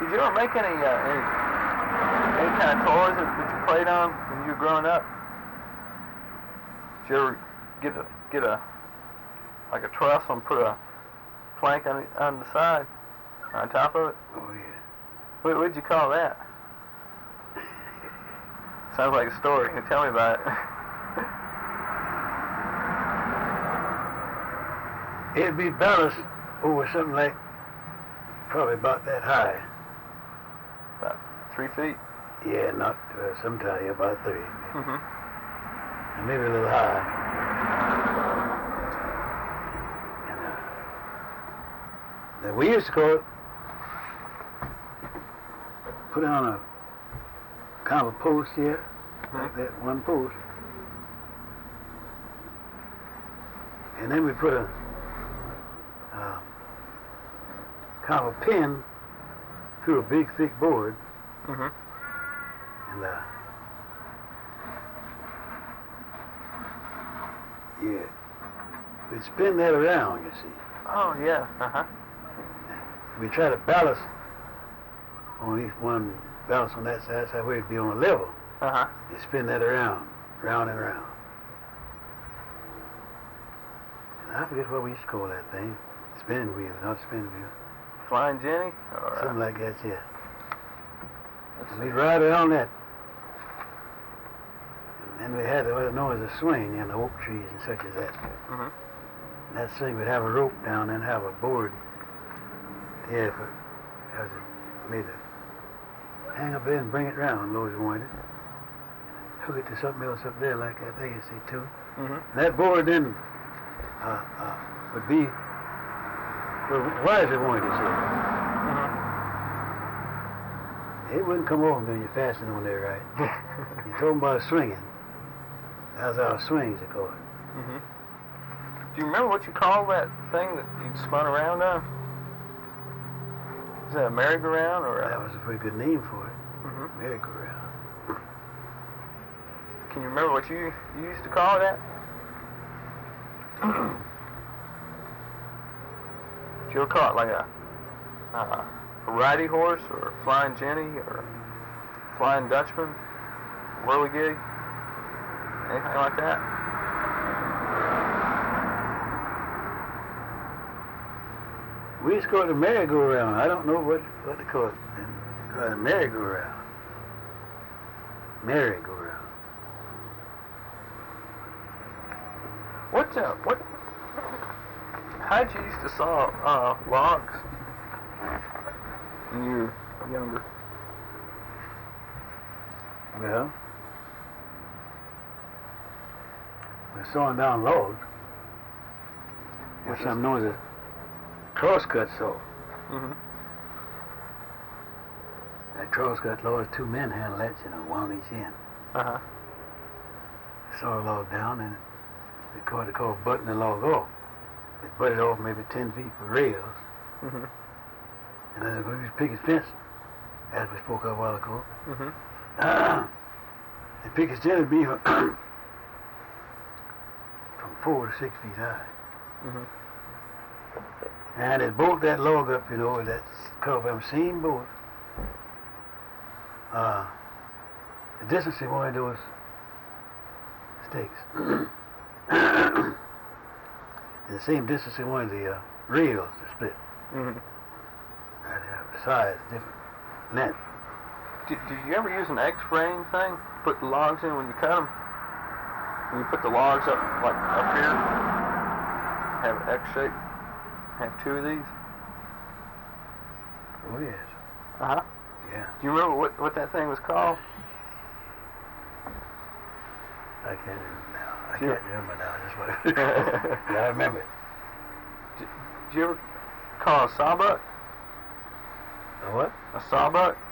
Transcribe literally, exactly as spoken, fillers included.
Did you ever make any uh, any, any kind of toys that, that you played on when you were growing up? Did you ever get a get a like a truss and put a plank on the, on the side, on top of it? Oh yeah. What what'd you call that? Sounds like a story. Can you tell me about it? It'd be balanced over something like probably about that high. About three feet. Yeah, not uh, sometimes about three. Mm-hmm. And maybe a little high. And, uh, then we used to call it, put it on a kind of a post here, mm-hmm. like that one post. And then we put a uh, kind of a pin through a big thick board. Mm-hmm. And uh, yeah, we spin that around, you see. Oh yeah. Uh huh. We try to balance on each one, balance on that side, so that way it'd be on a level. Uh huh. You spin that around, round and round. And I forget what we used to call that thing. Spinning wheel, not spinning wheel. Flying Jenny? Or, something like that, yeah. We'd ride around that. And then we had what was known as a swing in the oak trees and such as that. Mm-hmm. And that swing would have a rope down and have a board. Yeah, for, as it made it hang up there and bring it round, low as you wanted. Hook it to something else up there like that there, you see, too. Mm-hmm. And that board then uh, uh, would be well, wide as it wanted to see. Mm-hmm. It wouldn't come off until you fastened on there right. You're talking about swinging. That's how swings are called. Mm-hmm. Do you remember what you called that thing that you spun around on? Is that a merry-go-round or? A... That was a pretty good name for it. Mm-hmm. Merry-go-round. Can you remember what you, you used to call that? Did you ever call it like a, uh, a riding horse or a flying Jenny or flying Dutchman, whirligig, anything like that? We used to call it a merry-go-round. I don't know what, what to call it. They call it a merry-go-round. Merry-go-round. What, uh, what, how'd you used to saw uh, logs when you were younger? Well, we're sawing down logs. There's something known as a crosscut saw. Mm-hmm. That crosscut saw, two men handle that, you know, one on each end. Uh-huh. Saw a log down and they call it called butting the log off. They butt it off maybe ten feet for rails. Mm-hmm. And then they're going to picket fence, as we spoke of a while ago. Mm-hmm. Uh, the pickets generally be from, from four to six feet high. Mm-hmm. And they bolt that log up, you know, with that cover them same bolt. Uh, the distance they wanted those stakes. And the same distance they wanted the uh, rails to split. Mm-hmm. I'd have size different length. Did, did you ever use an X-frame thing? Put the logs in when you cut them? When you put the logs up, like up here, have an X shape? Have two of these? Oh, yes. Uh-huh. Yeah. Do you remember what, what that thing was called? I can't remember now. I Sure. can't remember now. Just what it yeah, I remember it. Did, did you ever call a sawbuck? A what? A sawbuck?